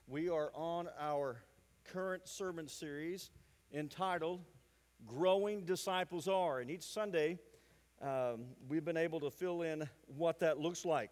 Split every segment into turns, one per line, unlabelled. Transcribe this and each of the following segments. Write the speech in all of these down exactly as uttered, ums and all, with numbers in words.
We are on our current sermon series entitled Growing Disciples Are. And each Sunday, um, we've been able to fill in what that looks like.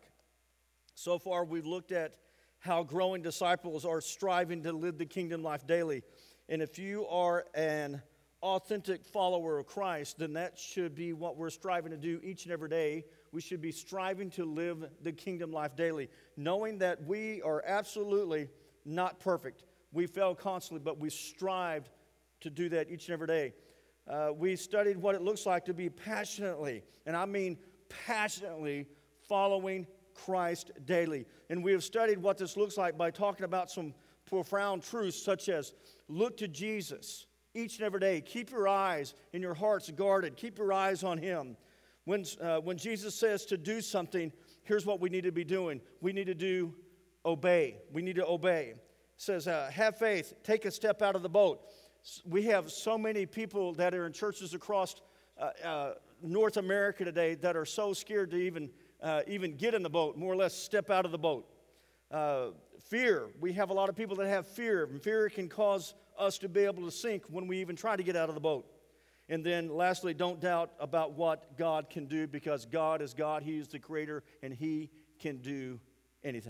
So far, we've looked at how growing disciples are striving to live the kingdom life daily. And if you are an authentic follower of Christ, then that should be what we're striving to do each and every day. We should be striving to live the kingdom life daily, knowing that we are absolutely not perfect. We fail constantly, but we strive to do that each and every day. Uh, we studied what it looks like to be passionately, and I mean passionately, following Christ daily. And we have studied what this looks like by talking about some profound truths such as look to Jesus each and every day. Keep your eyes and your hearts guarded. Keep your eyes on Him. When, uh, when Jesus says to do something, here's what we need to be doing. We need to do obey. We need to obey. It says, uh, have faith. Take a step out of the boat. We have so many people that are in churches across uh, uh, North America today that are so scared to even, uh, even get in the boat, more or less step out of the boat. Uh, fear. We have a lot of people that have fear, and fear can cause us to be able to sink when we even try to get out of the boat. And then lastly, don't doubt about what God can do, because God is God. He is the creator, and He can do anything.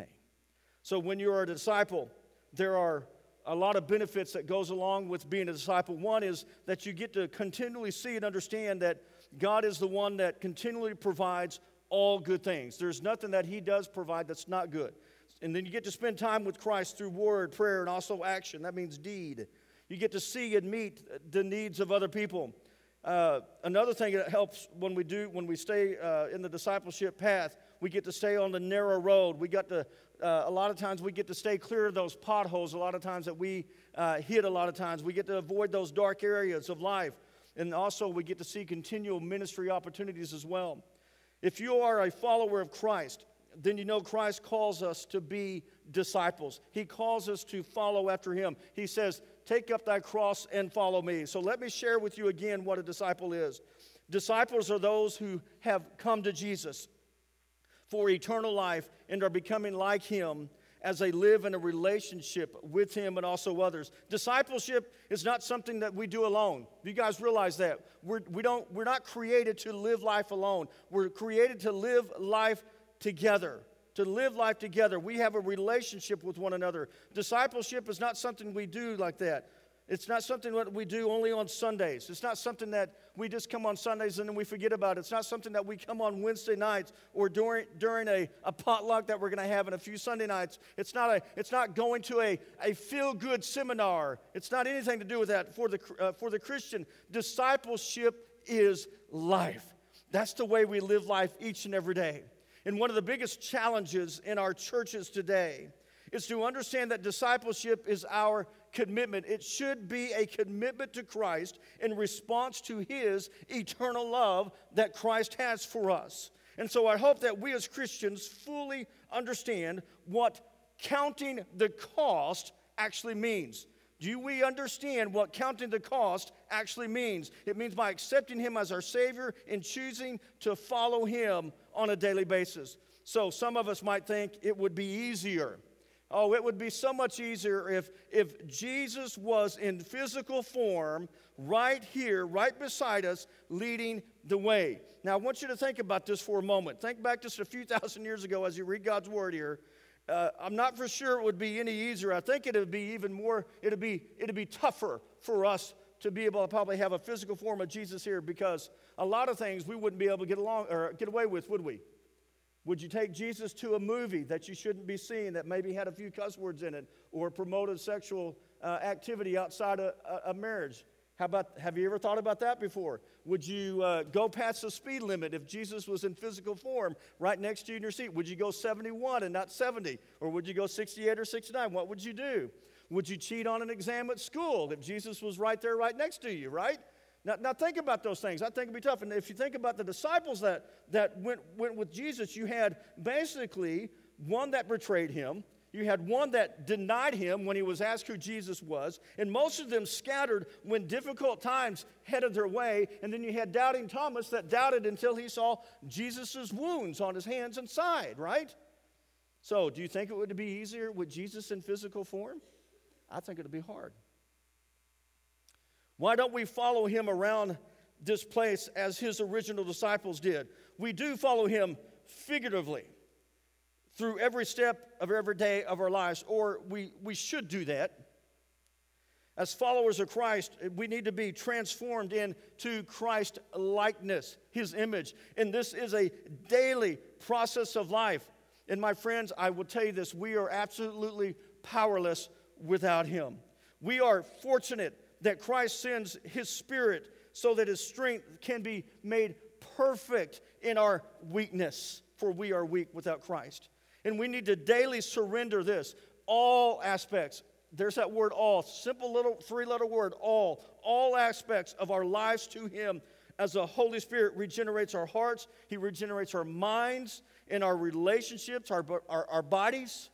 So when you are a disciple, there are a lot of benefits that goes along with being a disciple. One is that you get to continually see and understand that God is the one that continually provides all good things. There's nothing that He does provide that's not good. And then you get to spend time with Christ through word, prayer, and also action. That means deed. You get to see and meet the needs of other people. Uh, another thing that helps when we do, when we stay uh, in the discipleship path, we get to stay on the narrow road. We got to, uh, a lot of times we get to stay clear of those potholes a lot of times that we uh, hit a lot of times. We get to avoid those dark areas of life. And also we get to see continual ministry opportunities as well. If you are a follower of Christ, then you know Christ calls us to be disciples. He calls us to follow after Him. He says, take up thy cross and follow me. So let me share with you again what a disciple is. Disciples are those who have come to Jesus for eternal life and are becoming like Him as they live in a relationship with Him and also others. Discipleship is not something that we do alone. You guys realize that. We're, we don't, we're not created to live life alone. We're created to live life together. To live life together. We have a relationship with one another. Discipleship is not something we do like that. It's not something that we do only on Sundays. It's not something that we just come on Sundays and then we forget about it. It's not something that we come on Wednesday nights or during during a, a potluck that we're going to have in a few Sunday nights. It's not a it's not going to a, a feel-good seminar. It's not anything to do with that. For the uh, for the Christian, discipleship is life. That's the way we live life each and every day. And one of the biggest challenges in our churches today is to understand that discipleship is our commitment. It should be a commitment to Christ in response to His eternal love that Christ has for us. And so I hope that we as Christians fully understand what counting the cost actually means. Do we understand what counting the cost actually means? It means by accepting Him as our Savior and choosing to follow Him on a daily basis. So some of us might think it would be easier. Oh, it would be so much easier if, if Jesus was in physical form right here, right beside us, leading the way. Now, I want you to think about this for a moment. Think back just a few thousand years ago as you read God's Word here. Uh, I'm not for sure it would be any easier. I think it would be even more, it would be, it would be tougher for us to be able to probably have a physical form of Jesus here, because a lot of things we wouldn't be able to get along or get away with, would we? Would you take Jesus to a movie that you shouldn't be seeing that maybe had a few cuss words in it or promoted sexual uh, activity outside of a, a marriage? How about, have you ever thought about that before? Would you uh, go past the speed limit if Jesus was in physical form right next to you in your seat? Would you go seventy-one and not seventy? Or would you go sixty-eight or sixty-nine? What would you do? Would you cheat on an exam at school if Jesus was right there right next to you, right? Now, now think about those things. I think it'd be tough. And if you think about the disciples that, that went, went with Jesus, you had basically one that betrayed Him. You had one that denied Him when He was asked who Jesus was, and most of them scattered when difficult times headed their way. And then you had doubting Thomas that doubted until he saw Jesus' wounds on His hands and side, right? So, do you think it would be easier with Jesus in physical form? I think it would be hard. Why don't we follow him around this place as his original disciples did? We do follow him figuratively through every step of every day of our lives, or we, we should do that. As followers of Christ, we need to be transformed into Christ likeness, his image. And this is a daily process of life. And my friends, I will tell you this, we are absolutely powerless without him. We are fortunate that Christ sends his Spirit so that his strength can be made perfect in our weakness, for we are weak without Christ. And we need to daily surrender this, all aspects. There's that word all, simple little three-letter word, all. All aspects of our lives to him as the Holy Spirit regenerates our hearts. He regenerates our minds and our relationships, our, our, our bodies.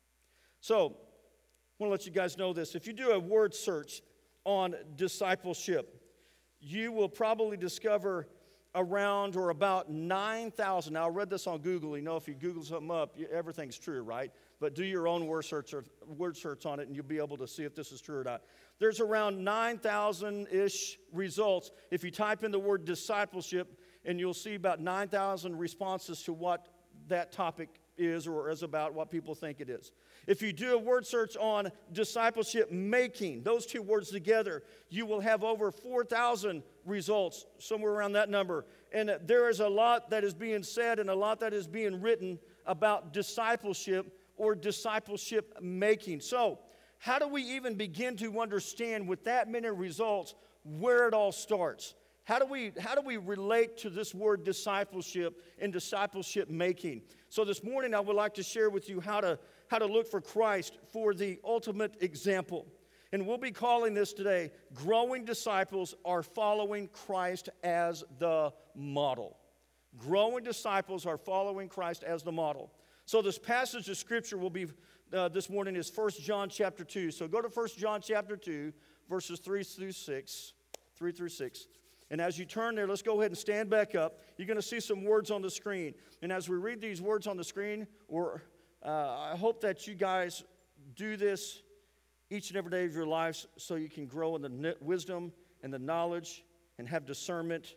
So, I want to let you guys know this. If you do a word search on discipleship, you will probably discover around or about nine thousand. Now, I read this on Google. You know, if you Google something up, everything's true, right? But do your own word search, or word search on it, and you'll be able to see if this is true or not. There's around nine thousand-ish results. If you type in the word discipleship, and you'll see about nine thousand responses to what that topic is or is about, what people think it is. If you do a word search on discipleship making, those two words together, you will have over four thousand results, somewhere around that number. And there is a lot that is being said and a lot that is being written about discipleship or discipleship making. So, how do we even begin to understand with that many results where it all starts? How do we, how do we relate to this word discipleship and discipleship making? So this morning I would like to share with you how to, how to look for Christ for the ultimate example. And we'll be calling this today, Growing Disciples Are Following Christ as the Model. Growing disciples are following Christ as the model. So this passage of Scripture will be, uh, this morning is First John chapter two. So go to First John chapter two, verses three through six. three through six. And as you turn there, let's go ahead and stand back up. You're going to see some words on the screen. And as we read these words on the screen, or uh, I hope that you guys do this each and every day of your lives so you can grow in the wisdom and the knowledge and have discernment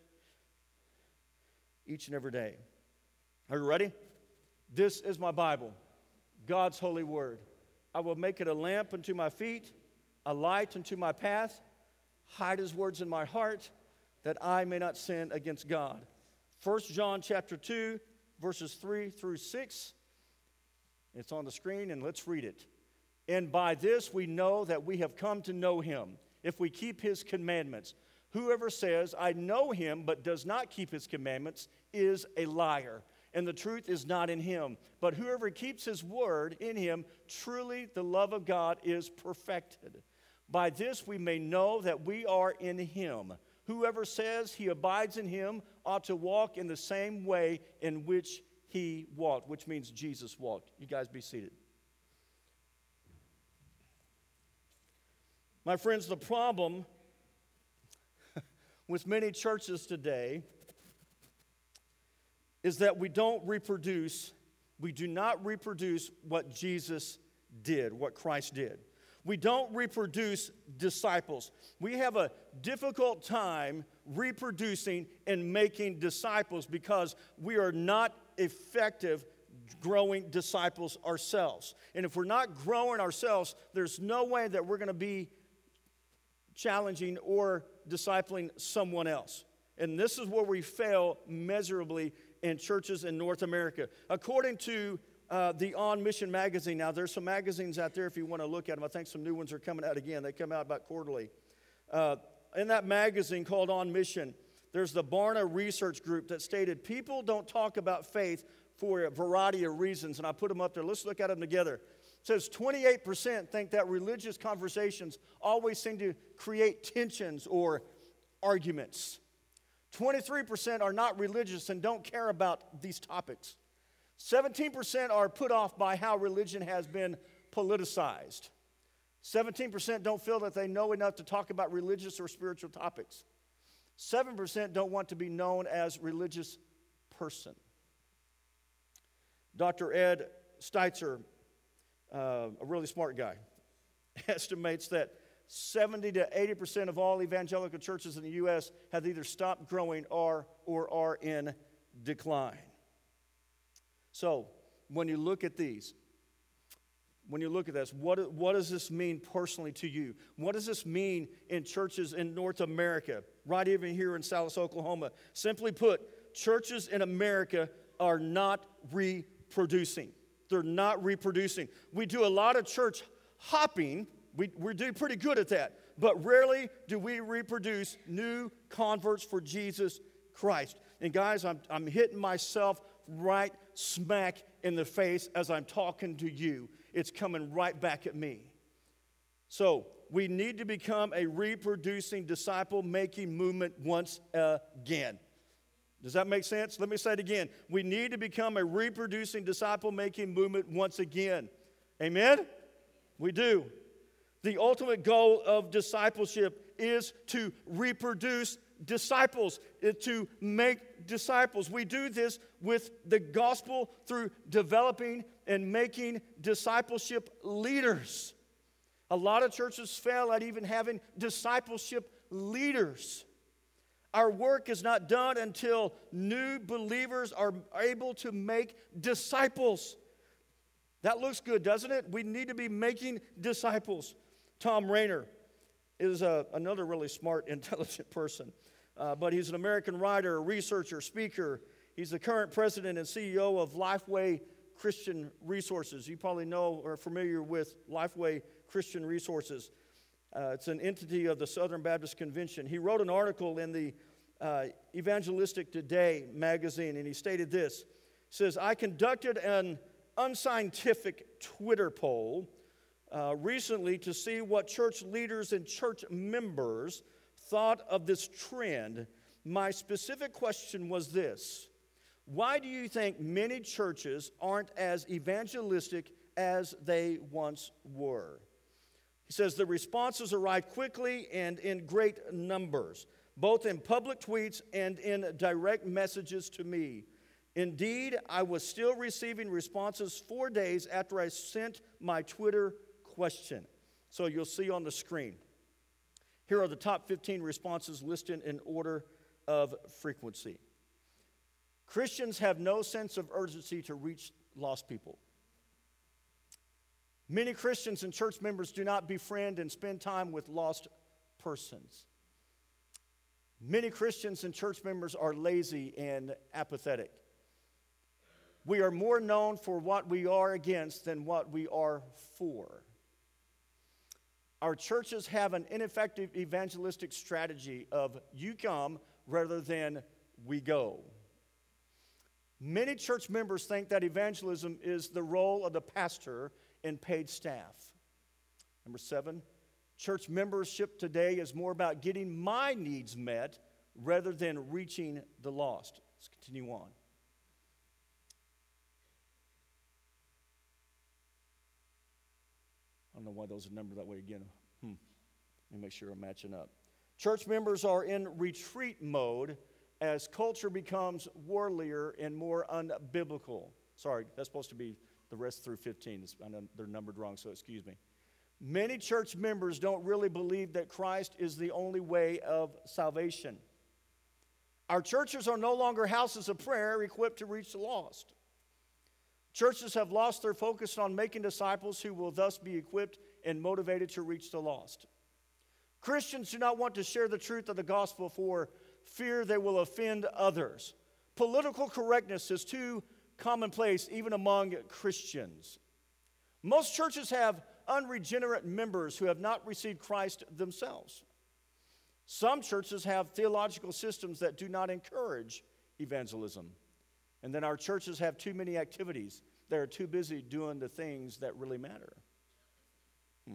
each and every day. Are you ready? This is my Bible, God's holy word. I will make it a lamp unto my feet, a light unto my path. Hide his words in my heart, that I may not sin against God. First John chapter two, verses three through six. It's on the screen, and let's read it. And by this we know that we have come to know him, if we keep his commandments. Whoever says, I know him, but does not keep his commandments, is a liar, and the truth is not in him. But whoever keeps his word in him, truly the love of God is perfected. By this we may know that we are in him. Whoever says he abides in him ought to walk in the same way in which he walked, which means Jesus walked. You guys be seated. My friends, the problem with many churches today is that we don't reproduce, we do not reproduce what Jesus did, what Christ did. We don't reproduce disciples. We have a difficult time reproducing and making disciples because we are not effective growing disciples ourselves. And if we're not growing ourselves, there's no way that we're going to be challenging or discipling someone else. And this is where we fail miserably in churches in North America. According to Uh, the On Mission magazine. Now, there's some magazines out there if you want to look at them. I think some new ones are coming out again. They come out about quarterly. Uh, in that magazine called On Mission, there's the Barna Research Group that stated, people don't talk about faith for a variety of reasons. And I put them up there. Let's look at them together. It says twenty-eight percent think that religious conversations always seem to create tensions or arguments. twenty-three percent are not religious and don't care about these topics. seventeen percent are put off by how religion has been politicized. seventeen percent don't feel that they know enough to talk about religious or spiritual topics. seven percent don't want to be known as religious person. Doctor Ed Steitzer, uh, a really smart guy, estimates that seventy to eighty percent of all evangelical churches in the U S have either stopped growing or, or are in decline. So, when you look at these, when you look at this, what, what does this mean personally to you? What does this mean in churches in North America, right even here in Salas, Oklahoma? Simply put, churches in America are not reproducing. They're not reproducing. We do a lot of church hopping. We, we do pretty good at that. But rarely do we reproduce new converts for Jesus Christ. And guys, I'm, I'm hitting myself right smack in the face as I'm talking to you. It's coming right back at me. So, we need to become a reproducing, disciple-making movement once again. Does that make sense? Let me say it again. We need to become a reproducing, disciple-making movement once again. Amen? We do. The ultimate goal of discipleship is to reproduce disciples, to make disciples. We do this with the gospel through developing and making discipleship leaders. A lot of churches fail at even having discipleship leaders. Our work is not done until new believers are able to make disciples. That looks good, doesn't it? We need to be making disciples. Tom Rainer is a, another really smart, intelligent person. Uh, but he's an American writer, researcher, speaker. He's the current president and C E O of Lifeway Christian Resources. You probably know or are familiar with Lifeway Christian Resources. Uh, it's an entity of the Southern Baptist Convention. He wrote an article in the uh, Evangelistic Today magazine, and he stated this. He says, I conducted an unscientific Twitter poll uh, recently to see what church leaders and church members thought of this trend. My specific question was this: why do you think many churches aren't as evangelistic as they once were? He says the responses arrived quickly and in great numbers, both in public tweets and in direct messages to me. Indeed, I was still receiving responses four days after I sent my Twitter question. So you'll see on the screen. Here are the top fifteen responses listed in order of frequency. Christians have no sense of urgency to reach lost people. Many Christians and church members do not befriend and spend time with lost persons. Many Christians and church members are lazy and apathetic. We are more known for what we are against than what we are for. Our churches have an ineffective evangelistic strategy of you come rather than we go. Many church members think that evangelism is the role of the pastor and paid staff. Number seven, church membership today is more about getting my needs met rather than reaching the lost. Let's continue on. I don't know why those are numbered that way again. Hmm. Let me make sure I'm matching up. Church members are in retreat mode as culture becomes worldlier and more unbiblical. Sorry, that's supposed to be the rest through fifteen. I know they're numbered wrong, so excuse me. Many church members don't really believe that Christ is the only way of salvation. Our churches are no longer houses of prayer equipped to reach the lost. Churches have lost their focus on making disciples who will thus be equipped and motivated to reach the lost. Christians do not want to share the truth of the gospel for fear they will offend others. Political correctness is too commonplace even among Christians. Most churches have unregenerate members who have not received Christ themselves. Some churches have theological systems that do not encourage evangelism. And then our churches have too many activities. They're too busy doing the things that really matter. Hmm.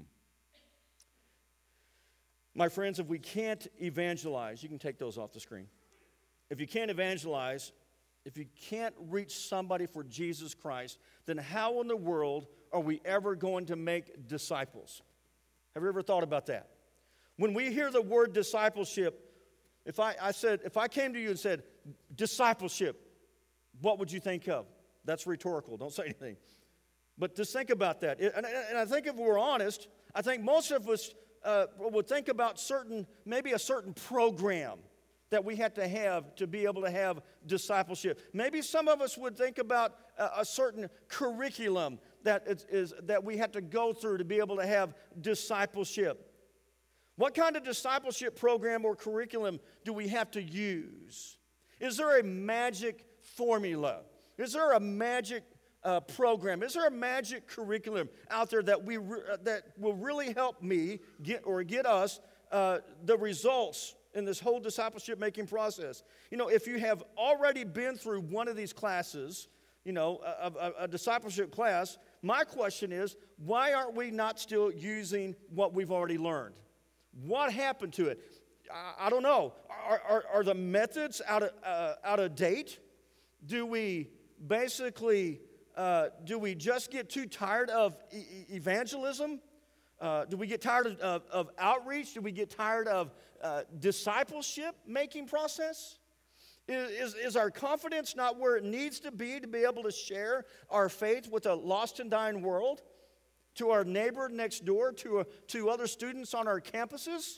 My friends, if we can't evangelize, you can take those off the screen. If you can't evangelize, if you can't reach somebody for Jesus Christ, then how in the world are we ever going to make disciples? Have you ever thought about that? When we hear the word discipleship, if I, I said, if I came to you and said, discipleship, what would you think of? That's rhetorical. Don't say anything. But just think about that. And, and I think if we're honest, I think most of us uh, would think about certain, maybe a certain program that we had to have to be able to have discipleship. Maybe some of us would think about a, a certain curriculum that is, is that we had to go through to be able to have discipleship. What kind of discipleship program or curriculum do we have to use? Is there a magic formula? Is there a magic uh, program? Is there a magic curriculum out there that we re- that will really help me get or get us uh, the results in this whole discipleship making process? You know, if you have already been through one of these classes, you know, a, a, a discipleship class, my question is, why aren't we not still using what we've already learned? What happened to it? I, I don't know. Are, are, are the methods out of, uh, out of date? Do we basically, uh, do we just get too tired of e- evangelism? Uh, do we get tired of, of, of outreach? Do we get tired of uh, discipleship making process? Is, is, is our confidence not where it needs to be to be able to share our faith with a lost and dying world? To our neighbor next door, to, a, to other students on our campuses?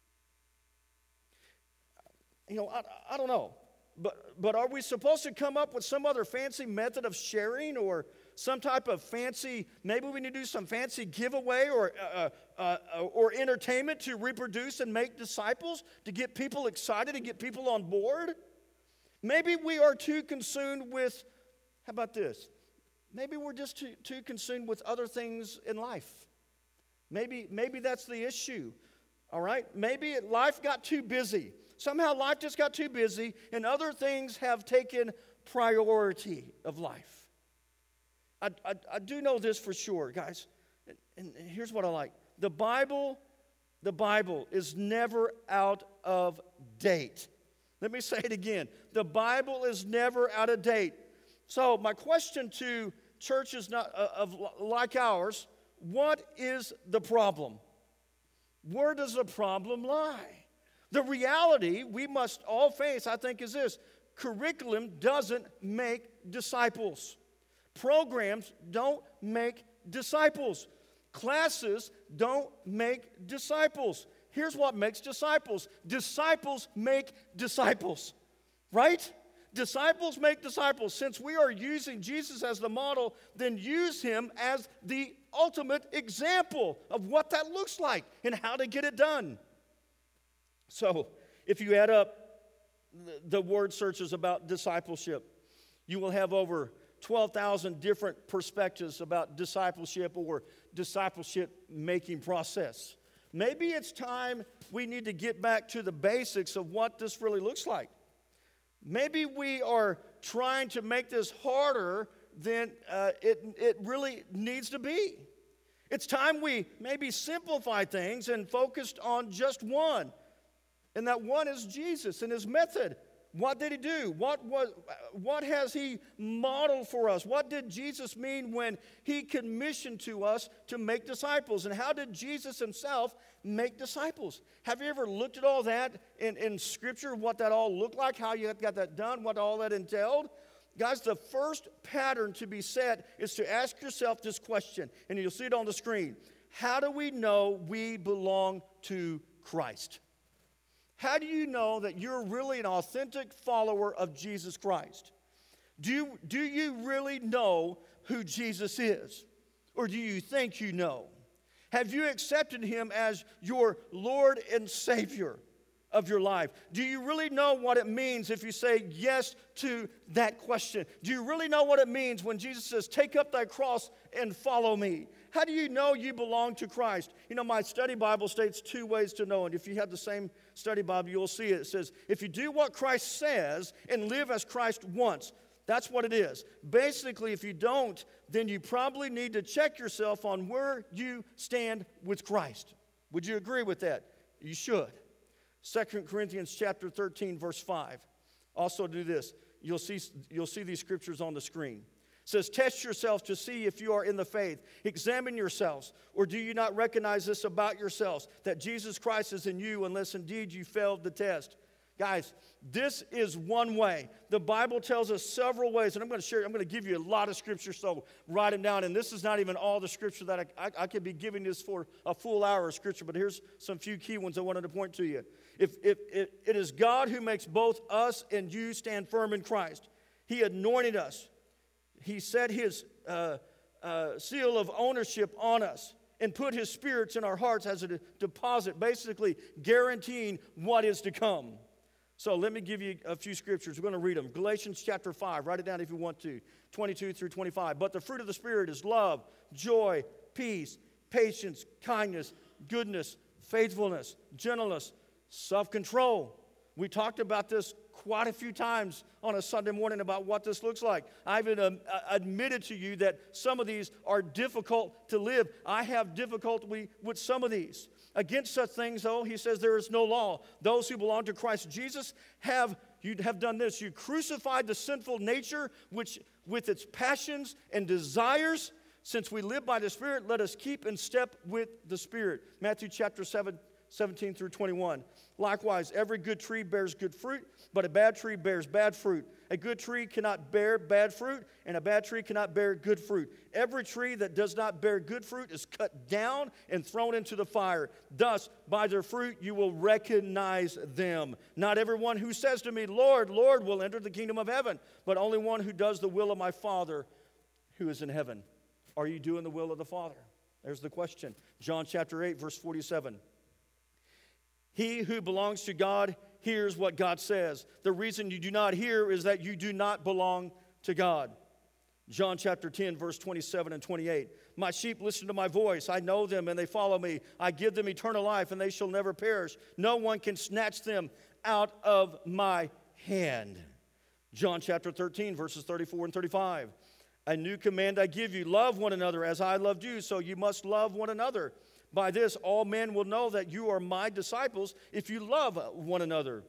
You know, I, I don't know. But, but are we supposed to come up with some other fancy method of sharing, or some type of fancy, maybe we need to do some fancy giveaway or, uh, uh, uh, or entertainment to reproduce and make disciples, to get people excited, to get people on board? Maybe we are too consumed with, how about this? Maybe we're just too, too consumed with other things in life. Maybe, maybe that's the issue, all right? Maybe life got too busy. Somehow life just got too busy, and other things have taken priority of life. I, I, I do know this for sure, guys, and, and here's what I like. The Bible, the Bible is never out of date. Let me say it again. The Bible is never out of date. So my question to churches not, uh, of like ours, what is the problem? Where does the problem lie? The reality we must all face, I think, is this. Curriculum doesn't make disciples. Programs don't make disciples. Classes don't make disciples. Here's what makes disciples. Disciples make disciples, right? Disciples make disciples. Since we are using Jesus as the model, then use him as the ultimate example of what that looks like and how to get it done. So, if you add up the word searches about discipleship, you will have over twelve thousand different perspectives about discipleship or discipleship making process. Maybe it's time we need to get back to the basics of what this really looks like. Maybe we are trying to make this harder than uh, it, it really needs to be. It's time we maybe simplify things and focused on just one. And that one is Jesus and his method. What did he do? What was, what has he modeled for us? What did Jesus mean when he commissioned to us to make disciples? And how did Jesus himself make disciples? Have you ever looked at all that in, in Scripture, what that all looked like, how you got that done, what all that entailed? Guys, the first pattern to be set is to ask yourself this question, and you'll see it on the screen. How do we know we belong to Christ? How do you know that you're really an authentic follower of Jesus Christ? Do you, do you really know who Jesus is? Or do you think you know? Have you accepted him as your Lord and Savior of your life? Do you really know what it means if you say yes to that question? Do you really know what it means when Jesus says, take up thy cross and follow me? How do you know you belong to Christ? You know, my study Bible states two ways to know. And if you have the same study Bible, you'll see it. It says, if you do what Christ says and live as Christ wants, that's what it is. Basically, if you don't, then you probably need to check yourself on where you stand with Christ. Would you agree with that? You should. Second Corinthians chapter thirteen, verse five. Also do this. You'll see, you'll see these scriptures on the screen. It says, test yourselves to see if you are in the faith. Examine yourselves. Or do you not recognize this about yourselves, that Jesus Christ is in you, unless indeed you failed the test? Guys, this is one way. The Bible tells us several ways, and I'm going to share, I'm going to give you a lot of scripture, so write them down. And this is not even all the scripture that I, I, I could be giving this for a full hour of scripture, but here's some few key ones I wanted to point to you. If, if, if it is God who makes both us and you stand firm in Christ. He anointed us. He set his uh, uh, seal of ownership on us and put his spirits in our hearts as a de- deposit, basically guaranteeing what is to come. So let me give you a few scriptures. We're going to read them. Galatians chapter five. Write it down if you want to. twenty-two through twenty-five. But the fruit of the Spirit is love, joy, peace, patience, kindness, goodness, faithfulness, gentleness, self-control. We talked about this quite a few times on a Sunday morning about what this looks like. I've um, admitted to you that some of these are difficult to live. I have difficulty with some of these. Against such things, though, he says there is no law. Those who belong to Christ Jesus have, you have done this. You crucified the sinful nature which with its passions and desires. Since we live by the Spirit, let us keep in step with the Spirit. Matthew chapter seven, seventeen through twenty-one. Likewise, every good tree bears good fruit, but a bad tree bears bad fruit. A good tree cannot bear bad fruit, and a bad tree cannot bear good fruit. Every tree that does not bear good fruit is cut down and thrown into the fire. Thus, by their fruit you will recognize them. Not everyone who says to me, Lord, Lord, will enter the kingdom of heaven, but only one who does the will of my Father who is in heaven. Are you doing the will of the Father? There's the question. John chapter eight, verse forty-seven. He who belongs to God hears what God says. The reason you do not hear is that you do not belong to God. John chapter ten, verse twenty-seven and twenty-eight. My sheep listen to my voice. I know them and they follow me. I give them eternal life and they shall never perish. No one can snatch them out of my hand. John chapter thirteen, verses thirty-four and thirty-five. A new command I give you, love one another as I loved you, so you must love one another. By this, all men will know that you are my disciples if you love one another.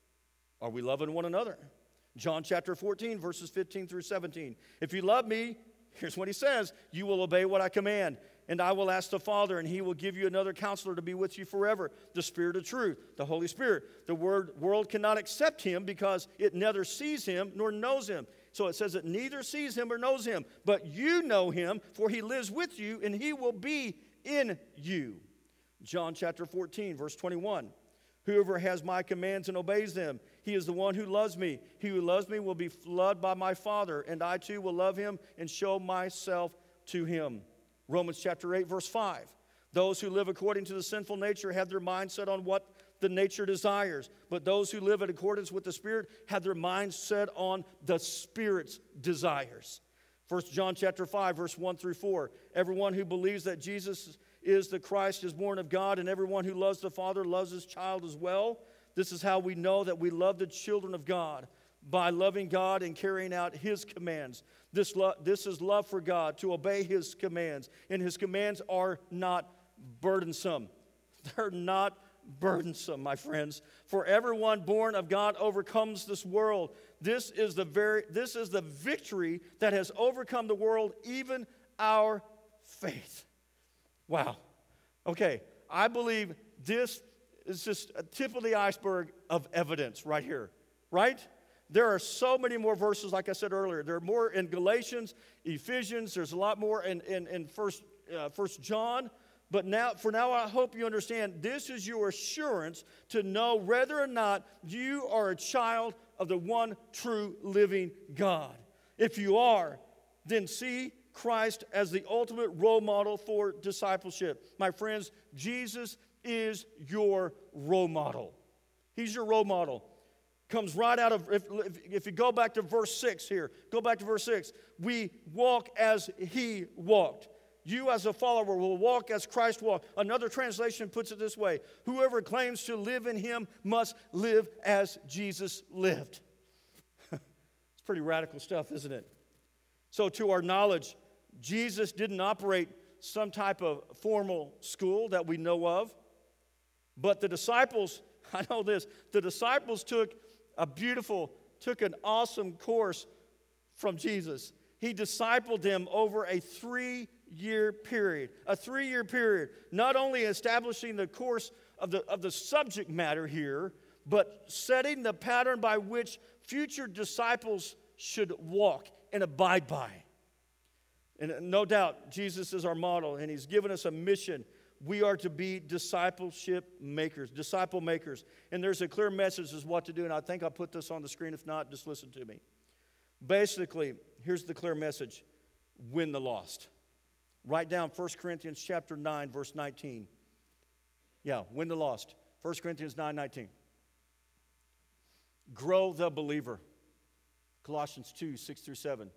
Are we loving one another? John chapter fourteen, verses fifteen through seventeen. If you love me, here's what he says, you will obey what I command. And I will ask the Father, and he will give you another counselor to be with you forever, the Spirit of truth, the Holy Spirit. The word, world cannot accept him because it neither sees him nor knows him. So it says it neither sees him or knows him. But you know him, for he lives with you, and he will be in you. John chapter fourteen, verse twenty-one. Whoever has my commands and obeys them, he is the one who loves me. He who loves me will be loved by my Father, and I too will love him and show myself to him. Romans chapter eight, verse five. Those who live according to the sinful nature have their mind set on what the nature desires, but those who live in accordance with the Spirit have their minds set on the Spirit's desires. First John chapter five, verse one through four. Everyone who believes that Jesus is the Christ is born of God, and everyone who loves the Father loves his child as well. This is how we know that we love the children of God, by loving God and carrying out his commands. This, lo- this is love for God, to obey his commands. And his commands are not burdensome. They're not burdensome, my friends. For everyone born of God overcomes this world. This is the very this is the victory that has overcome the world, even our faith. Wow. Okay, I believe this is just a tip of the iceberg of evidence right here, right? There are so many more verses, like I said earlier. There are more in Galatians, Ephesians. There's a lot more in, in, in First, uh, First John. But now, for now, I hope you understand this is your assurance to know whether or not you are a child of the one true living God. If you are, then see Christ as the ultimate role model for discipleship. My friends, Jesus is your role model. He's your role model. Comes right out of, if, if, if you go back to verse six here, go back to verse six. We walk as he walked. You as a follower will walk as Christ walked. Another translation puts it this way. Whoever claims to live in him must live as Jesus lived. It's pretty radical stuff, isn't it? So to our knowledge, Jesus didn't operate some type of formal school that we know of. But the disciples, I know this, the disciples took a beautiful, took an awesome course from Jesus. He discipled them over a three-year period. A three-year period. Not only establishing the course of the, of the subject matter here, but setting the pattern by which future disciples should walk and abide by. And no doubt, Jesus is our model, and he's given us a mission. We are to be discipleship makers, disciple makers. And there's a clear message as what to do, and I think I'll put this on the screen. If not, just listen to me. Basically, here's the clear message. Win the lost. Write down First Corinthians chapter nine, verse nineteen. Yeah, win the lost. First Corinthians nine nineteen. Grow the believer. Colossians two, six through seven.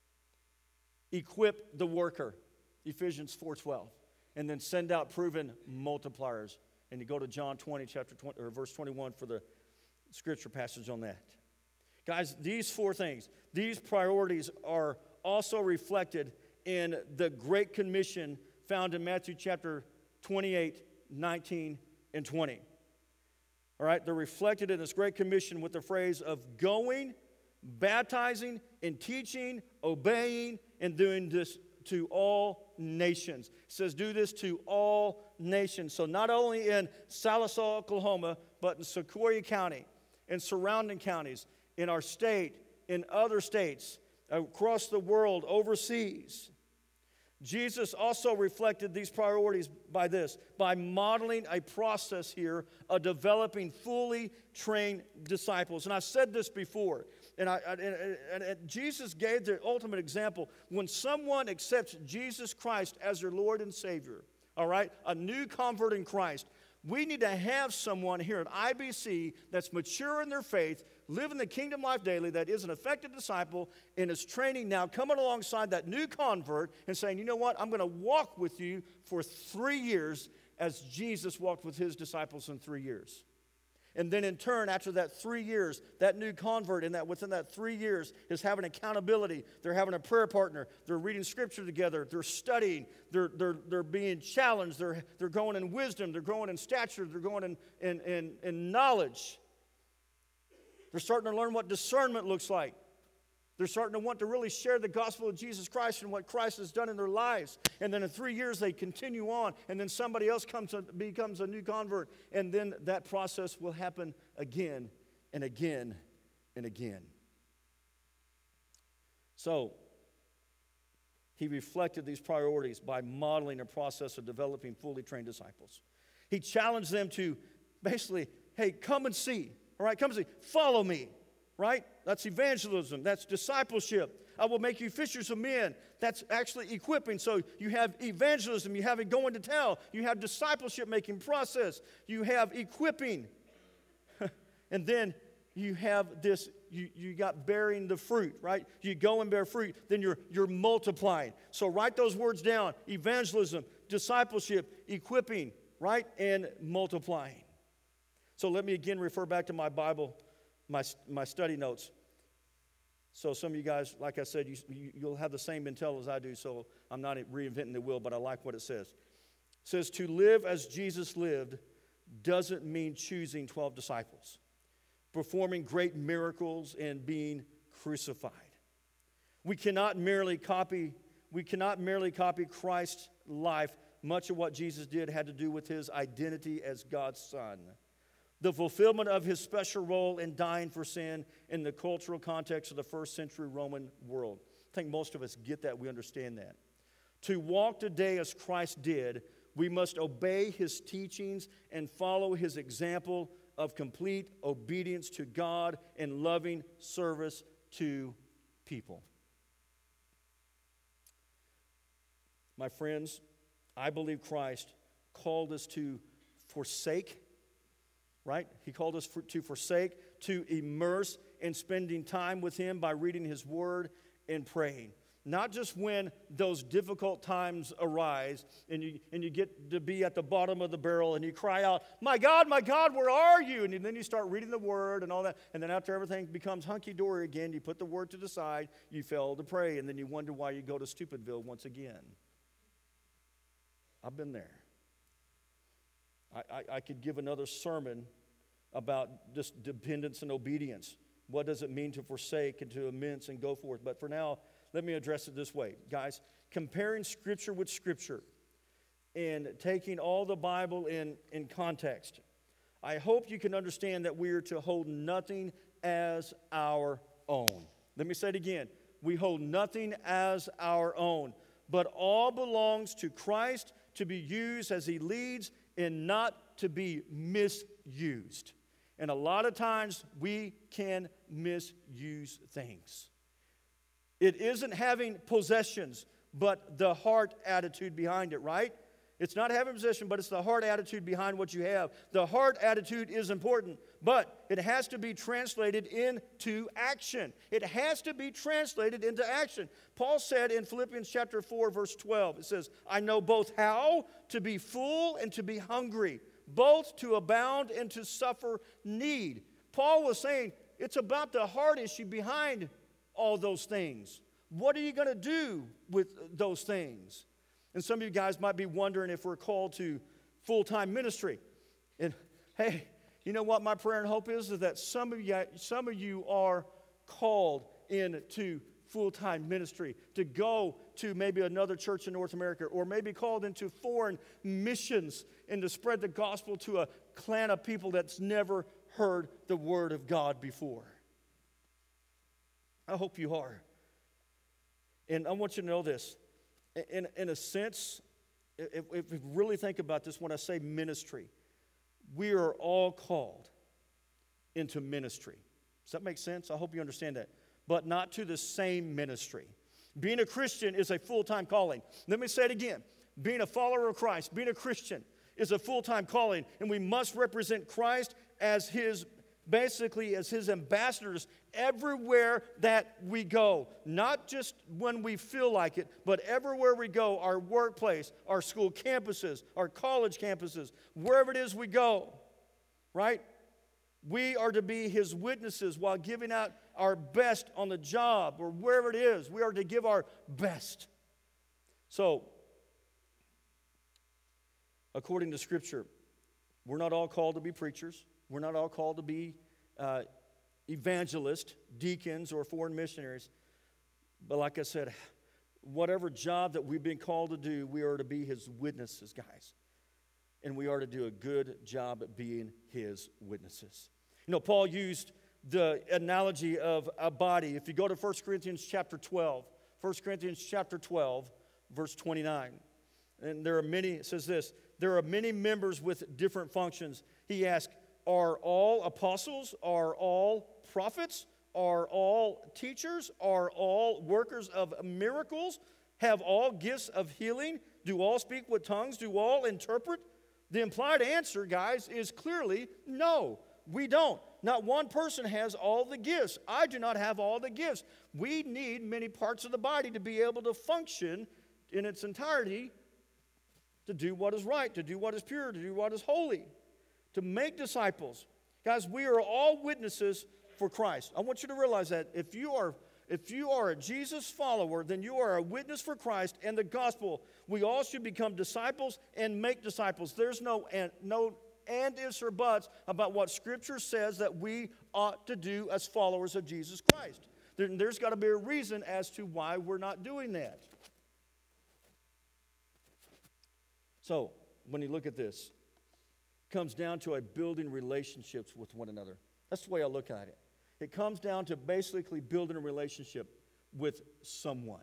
Equip the worker. Ephesians four twelve. And then send out proven multipliers. And you go to John twenty, chapter twenty, or verse twenty-one for the scripture passage on that. Guys, these four things, these priorities are also reflected in the Great Commission found in Matthew chapter twenty-eight, nineteen, and twenty. All right, they're reflected in this Great Commission with the phrase of going, baptizing, and teaching, obeying, and doing this to all nations. It says do this to all nations. So not only in Sallisaw, Oklahoma, but in Sequoia County, in surrounding counties, in our state, in other states, across the world, overseas. Jesus also reflected these priorities by this, by modeling a process here of developing fully trained disciples. And I've said this before, and, I, and, and, and Jesus gave the ultimate example. When someone accepts Jesus Christ as their Lord and Savior, all right, a new convert in Christ, we need to have someone here at I B C that's mature in their faith, living the kingdom life daily, that is an effective disciple, and is training now, coming alongside that new convert and saying, you know what, I'm going to walk with you for three years as Jesus walked with his disciples in three years. And then in turn, after that three years, that new convert in that within that three years is having accountability. They're having a prayer partner. They're reading scripture together. They're studying. They're, they're, they're being challenged. They're, they're growing in wisdom. They're growing in stature. They're growing in, in, in, in knowledge. They're starting to learn what discernment looks like. They're starting to want to really share the gospel of Jesus Christ and what Christ has done in their lives. And then in three years, they continue on. And then somebody else comes and becomes a new convert. And then that process will happen again and again and again. So, he reflected these priorities by modeling a process of developing fully trained disciples. He challenged them to basically, hey, come and see. All right, come and see. Follow me. Right? That's evangelism. That's discipleship. I will make you fishers of men. That's actually equipping. So you have evangelism. You have it going to tell. You have discipleship making process. You have equipping. And then you have this, you, you got bearing the fruit, right? You go and bear fruit. Then you're, you're multiplying. So write those words down. Evangelism, discipleship, equipping, right? And multiplying. So let me again refer back to my Bible My, my study notes. So some of you guys, like I said, you, you, you'll have the same intel as I do, so I'm not reinventing the wheel, but I like what it says. It says, to live as Jesus lived doesn't mean choosing twelve disciples, performing great miracles, and being crucified. We cannot merely copy, we cannot merely copy Christ's life. Much of what Jesus did had to do with his identity as God's Son. The fulfillment of his special role in dying for sin in the cultural context of the first century Roman world. I think most of us get that. We understand that. To walk today as Christ did, we must obey his teachings and follow his example of complete obedience to God and loving service to people. My friends, I believe Christ called us to forsake. Right? He called us for, to forsake, to immerse in spending time with him by reading his word and praying. Not just when those difficult times arise and you, and you get to be at the bottom of the barrel and you cry out, my God, my God, where are you? And then you start reading the word and all that. And then after everything becomes hunky-dory again, you put the word to the side, you fail to pray, and then you wonder why you go to Stupidville once again. I've been there. I, I, I could give another sermon about just dependence and obedience. What does it mean to forsake and to immense and go forth? But for now, let me address it this way. Guys, comparing Scripture with Scripture and taking all the Bible in, in context, I hope you can understand that we are to hold nothing as our own. Let me say it again. We hold nothing as our own, but all belongs to Christ to be used as He leads and not to be misused. And a lot of times we can misuse things. It isn't having possessions, but the heart attitude behind it, right? It's not having possession, but it's the heart attitude behind what you have. The heart attitude is important, but it has to be translated into action. It has to be translated into action. Paul said in Philippians chapter four, verse twelve, it says, I know both how to be full and to be hungry, both to abound and to suffer need. Paul was saying it's about the heart issue behind all those things. What are you going to do with those things? And some of you guys might be wondering if we're called to full-time ministry. And hey, you know what my prayer and hope is? Is that some of you, some of you are called into full-time ministry, to go to maybe another church in North America, or maybe called into foreign missions and to spread the gospel to a clan of people that's never heard the word of God before. I hope you are. And I want you to know this. In, in a sense, if, if we really think about this, when I say ministry, we are all called into ministry. Does that make sense? I hope you understand that. But not to the same ministry. Being a Christian is a full-time calling. Let me say it again. Being a follower of Christ, being a Christian is a full-time calling, and we must represent Christ as His, basically as His ambassadors everywhere that we go. Not just when we feel like it, but everywhere we go, our workplace, our school campuses, our college campuses, wherever it is we go, right? We are to be His witnesses while giving out our best on the job or wherever it is. We are to give our best. So, according to Scripture, we're not all called to be preachers. We're not all called to be uh, evangelists, deacons, or foreign missionaries. But like I said, whatever job that we've been called to do, we are to be His witnesses, guys. And we are to do a good job at being His witnesses. You know, Paul used the analogy of a body. If you go to First Corinthians chapter twelve, First Corinthians chapter twelve, verse twenty-nine. And there are many, it says this, there are many members with different functions. He asked, are all apostles? Are all prophets? Are all teachers? Are all workers of miracles? Have all gifts of healing? Do all speak with tongues? Do all interpret? The implied answer, guys, is clearly no, we don't. Not one person has all the gifts. I do not have all the gifts. We need many parts of the body to be able to function in its entirety, to do what is right, to do what is pure, to do what is holy, to make disciples. Guys, we are all witnesses for Christ. I want you to realize that if you are if you are a Jesus follower, then you are a witness for Christ and the gospel. We all should become disciples and make disciples. There's no and no and ifs or buts about what Scripture says that we ought to do as followers of Jesus Christ. There, there's got to be a reason as to why we're not doing that. So, when you look at this, it comes down to a building relationships with one another. That's the way I look at it. It comes down to basically building a relationship with someone.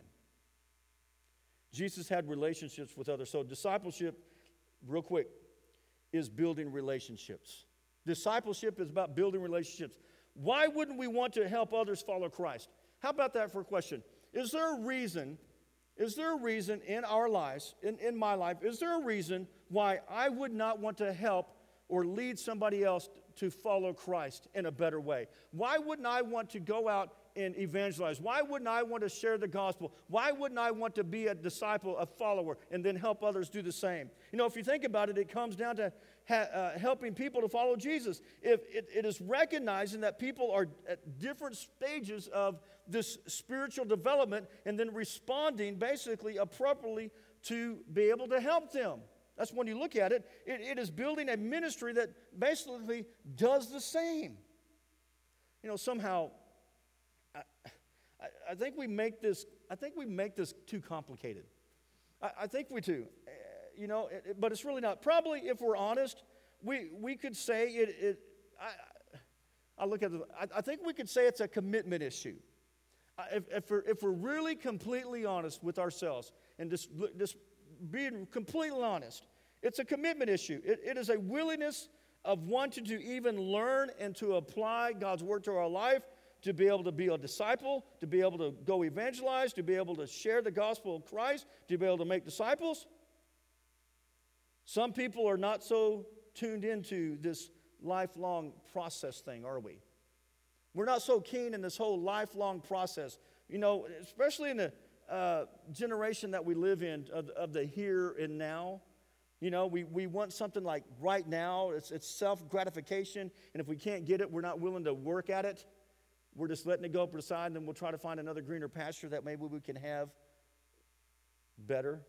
Jesus had relationships with others. So discipleship, real quick, is building relationships. Discipleship is about building relationships. Why wouldn't we want to help others follow Christ? How about that for a question? Is there a reason, is there a reason in our lives, in, in my life, is there a reason why I would not want to help or lead somebody else to follow Christ in a better way? Why wouldn't I want to go out and evangelize? Why wouldn't I want to share the gospel? Why wouldn't I want to be a disciple, a follower, and then help others do the same? You know, if you think about it, it comes down to ha- uh, helping people to follow Jesus. If it, it is recognizing that people are at different stages of this spiritual development and then responding basically appropriately to be able to help them. That's when you look at it, it, it is building a ministry that basically does the same. You know, somehow, I, I, I think we make this, I think we make this too complicated. I, I think we do. Uh, you know, it, it, but it's really not. Probably, if we're honest, we, we could say it, it I, I look at the, I, I think we could say it's a commitment issue. If, if, we're, if we're really completely honest with ourselves and just, just being completely honest, it's a commitment issue. It, it is a willingness of wanting to even learn and to apply God's word to our life, to be able to be a disciple, to be able to go evangelize, to be able to share the gospel of Christ, to be able to make disciples. Some people are not so tuned into this lifelong process thing, are we? We're not so keen in this whole lifelong process. You know, especially in the uh, generation that we live in, of, of the here and now. You know, we, we want something like right now. It's, it's self-gratification. And if we can't get it, we're not willing to work at it. We're just letting it go up to the side, and then we'll try to find another greener pasture that maybe we can have better.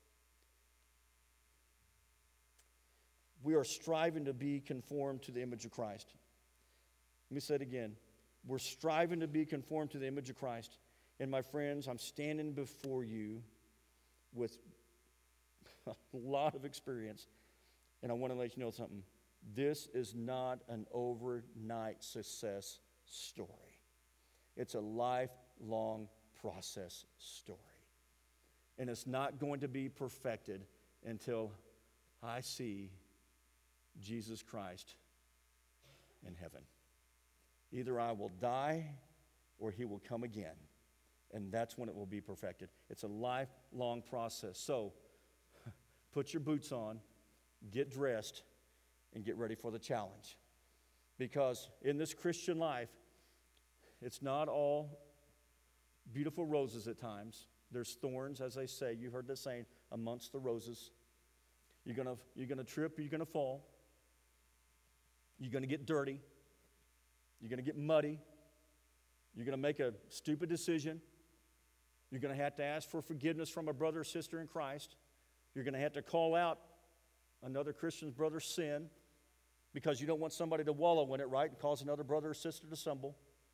We are striving to be conformed to the image of Christ. Let me say it again. We're striving to be conformed to the image of Christ. And my friends, I'm standing before you with a lot of experience. And I want to let you know something. This is not an overnight success story. It's a lifelong process story. And it's not going to be perfected until I see Jesus Christ in heaven. Either I will die or he will come again. And that's when it will be perfected. It's a lifelong process. So, put your boots on, get dressed, and get ready for the challenge. Because in this Christian life, it's not all beautiful roses at times. There's thorns, as they say. You heard the saying, amongst the roses. You're gonna, you're gonna trip, you're gonna fall. You're gonna get dirty. You're gonna get muddy. You're gonna make a stupid decision. You're gonna have to ask for forgiveness from a brother or sister in Christ. You're gonna have to call out another Christian's brother's sin because you don't want somebody to wallow in it, right, and cause another brother or sister to stumble.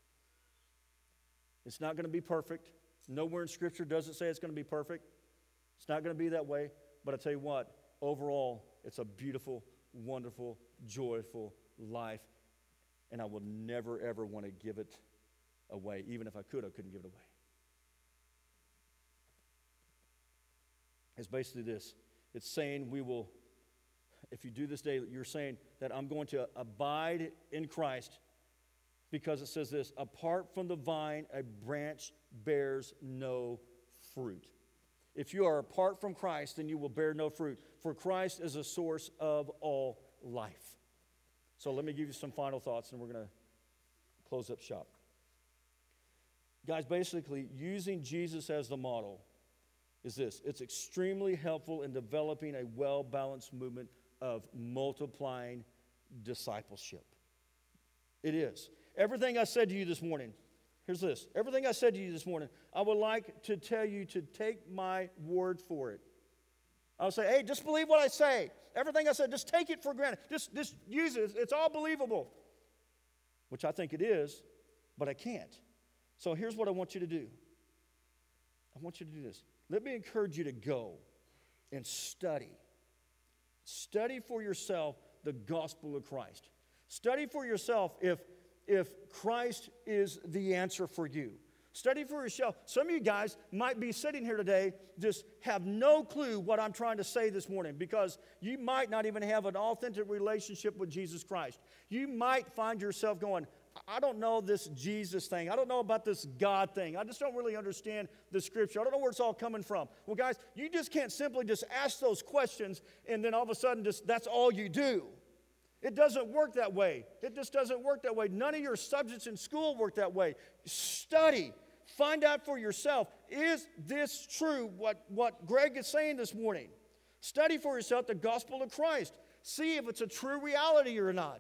It's not going to be perfect. Nowhere in Scripture does it say it's going to be perfect. It's not going to be that way. But I tell you what, overall, it's a beautiful, wonderful, joyful life. And I will never, ever want to give it away. Even if I could, I couldn't give it away. It's basically this. It's saying we will, if you do this day, you're saying that I'm going to abide in Christ. Because it says this, apart from the vine, a branch bears no fruit. If you are apart from Christ, then you will bear no fruit. For Christ is the source of all life. So let me give you some final thoughts, and we're going to close up shop. Guys, basically, using Jesus as the model is this. It's extremely helpful in developing a well-balanced movement of multiplying discipleship. It is. Everything I said to you this morning, here's this. Everything I said to you this morning, I would like to tell you to take my word for it. I'll say, hey, just believe what I say. Everything I said, just take it for granted. Just, just use it. It's all believable. Which I think it is, but I can't. So here's what I want you to do. I want you to do this. Let me encourage you to go and study. Study for yourself the gospel of Christ. Study for yourself if If Christ is the answer for you. Study for yourself. Some of you guys might be sitting here today, just have no clue what I'm trying to say this morning because you might not even have an authentic relationship with Jesus Christ. You might find yourself going, I don't know this Jesus thing. I don't know about this God thing. I just don't really understand the Scripture. I don't know where it's all coming from. Well, guys, you just can't simply just ask those questions and then all of a sudden just that's all you do. It doesn't work that way. It just doesn't work that way. None of your subjects in school work that way. Study. Find out for yourself. Is this true, what, what Greg is saying this morning? Study for yourself the gospel of Christ. See if it's a true reality or not.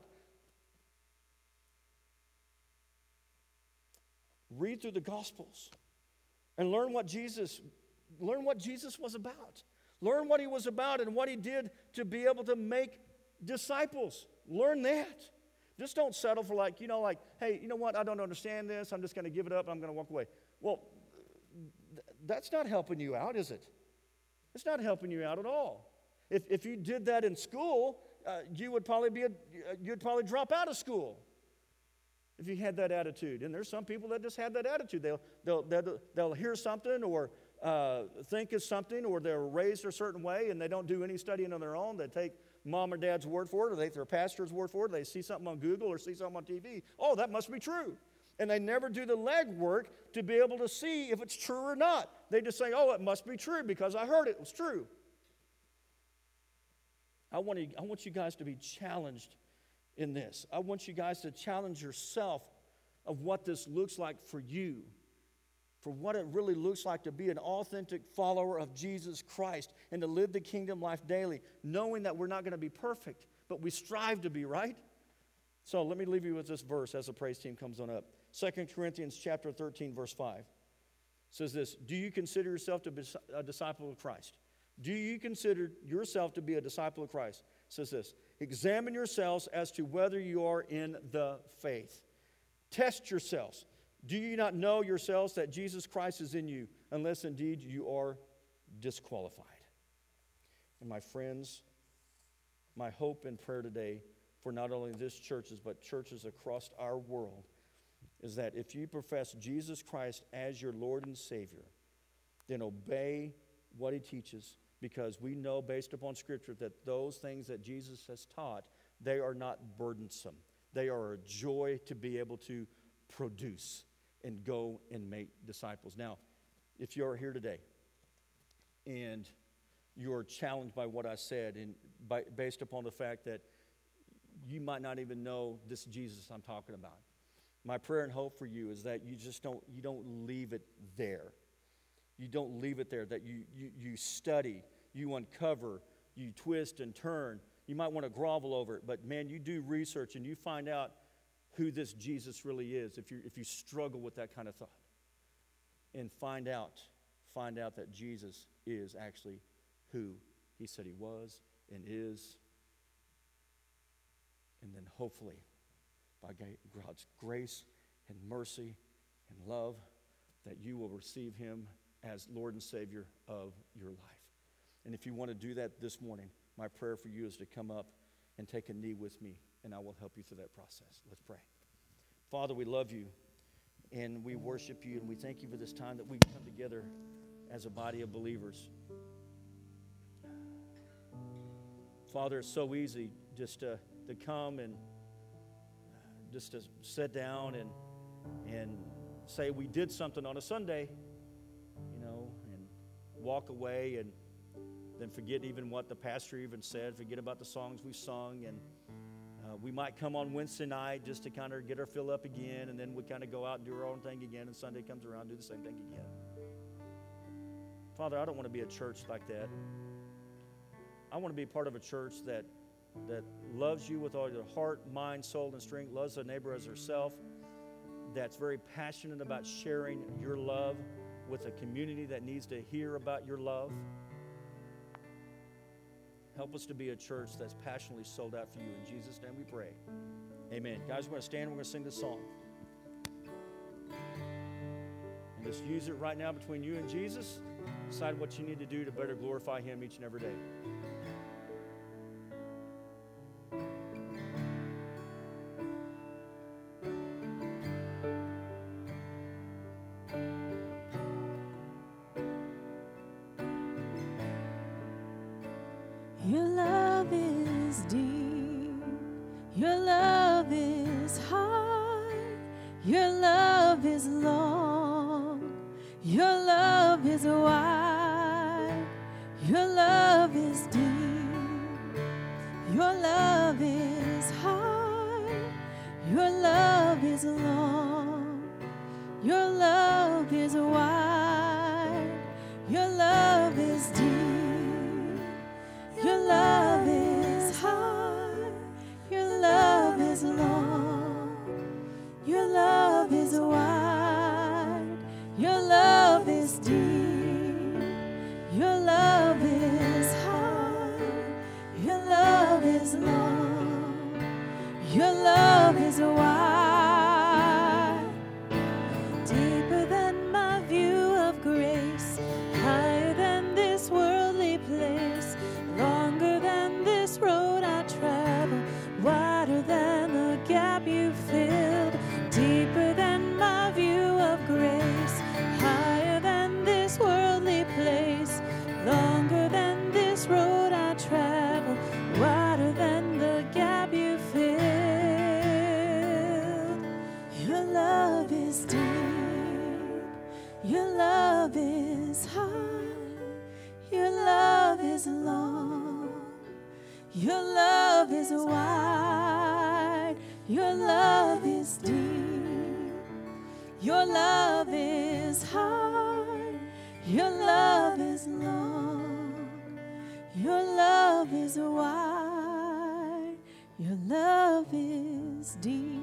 Read through the Gospels and learn what Jesus, learn what Jesus was about. Learn what he was about and what he did to be able to make disciples. Learn that. Just don't settle for like, you know, like, hey, you know what? I don't understand this. I'm just going to give it up. I'm going to walk away. Well, th- that's not helping you out, is it? It's not helping you out at all. If, if you did that in school, uh, you would probably be a, you'd probably drop out of school if you had that attitude. And there's some people that just have that attitude. They'll they'll they'll, they'll hear something or uh, think it's something, or they're raised a certain way and they don't do any studying on their own. They take mom or dad's word for it, or they take their pastor's word for it. They see something on Google or see something on T V. Oh, that must be true. And they never do the legwork to be able to see if it's true or not. They just say, oh, it must be true because I heard it was true. I want, to, I want you guys to be challenged in this. I want you guys to challenge yourself of what this looks like for you, for what it really looks like to be an authentic follower of Jesus Christ and to live the kingdom life daily, knowing that we're not going to be perfect, but we strive to be, right? So let me leave you with this verse as the praise team comes on up. Second Corinthians chapter thirteen, verse five says this, do you consider yourself to be a disciple of Christ? Do you consider yourself to be a disciple of Christ? It says this, examine yourselves as to whether you are in the faith. Test yourselves. Do you not know yourselves that Jesus Christ is in you, unless indeed you are disqualified? And my friends, my hope and prayer today for not only this churches, but churches across our world, is that if you profess Jesus Christ as your Lord and Savior, then obey what He teaches, because we know based upon Scripture that those things that Jesus has taught, they are not burdensome. They are a joy to be able to produce and go and make disciples. Now, if you're here today and you're challenged by what I said, and by, based upon the fact that you might not even know this Jesus I'm talking about, my prayer and hope for you is that you just don't, you don't leave it there. You don't leave it there, that you, you, you study, you uncover, you twist and turn. You might want to grovel over it, but man, you do research and you find out who this Jesus really is, if you, if you struggle with that kind of thought. And find out, find out that Jesus is actually who He said He was and is. And then hopefully, by God's grace and mercy and love, that you will receive Him as Lord and Savior of your life. And if you want to do that this morning, my prayer for you is to come up and take a knee with me, and I will help you through that process. Let's pray. Father, we love you, and we worship you, and we thank you for this time that we come together as a body of believers. Father, it's so easy just to, to come and just to sit down and and say we did something on a Sunday, you know, and walk away and then forget even what the pastor even said, forget about the songs we sung, and uh, we might come on Wednesday night just to kind of get our fill up again, and then we kind of go out and do our own thing again, and Sunday comes around, do the same thing again. Father, I don't want to be a church like that. I want to be part of a church that that loves you with all your heart, mind, soul, and strength, loves their neighbor as herself, that's very passionate about sharing your love with a community that needs to hear about your love. Help us to be a church that's passionately sold out for you. In Jesus' name we pray. Amen. Guys, we're going to stand and we're going to sing this song. And just use it right now between you and Jesus. Decide what you need to do to better glorify Him each and every day.
Your love is deep, your love is high, your love is long, your love is wide, your love is deep, your love is high, your love is long, your love is wide, your love is deep. Your love is high, your love is long, your love is wide, your love is deep, your love is high, your love is long, your love is wide, deeper than my view of grace, higher than this worldly place, longer than this road I travel. Your love is wide. Your love is deep. Your love is high. Your love is long. Your love is wide. Your love is deep.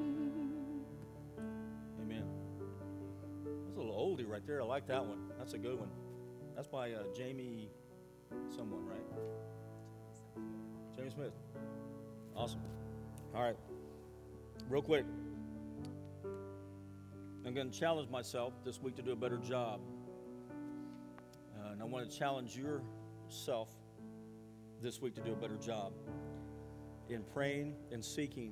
Amen. That's a little oldie right there. I like that one. That's a good one. That's by uh, Jamie someone, right? Jamie Smith. Awesome. All right. Real quick. I'm going to challenge myself this week to do a better job. Uh, and I want to challenge yourself this week to do a better job in praying and seeking.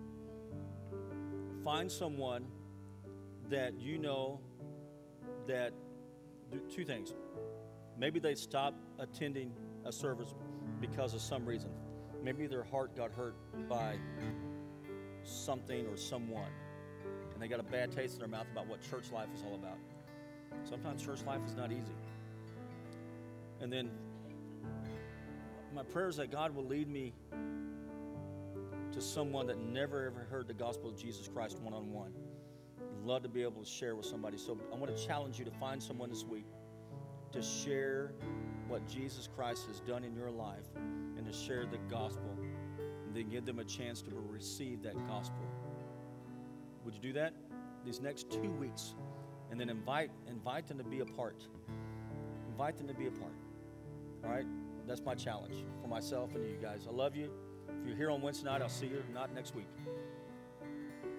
Find someone that you know that do two things. Maybe they stopped attending a service because of some reason. Maybe their heart got hurt by something or someone, and they got a bad taste in their mouth about what church life is all about. Sometimes church life is not easy. And then my prayer is that God will lead me to someone that never ever heard the gospel of Jesus Christ one-on-one. I'd love to be able to share with somebody. So I want to challenge you to find someone this week to share what Jesus Christ has done in your life and to share the gospel, and then give them a chance to receive that gospel. Would you do that these next two weeks? And then invite invite them to be a part. Invite them to be a part. All right? That's my challenge for myself and you guys. I love you. If you're here on Wednesday night, I'll see you. Not next week.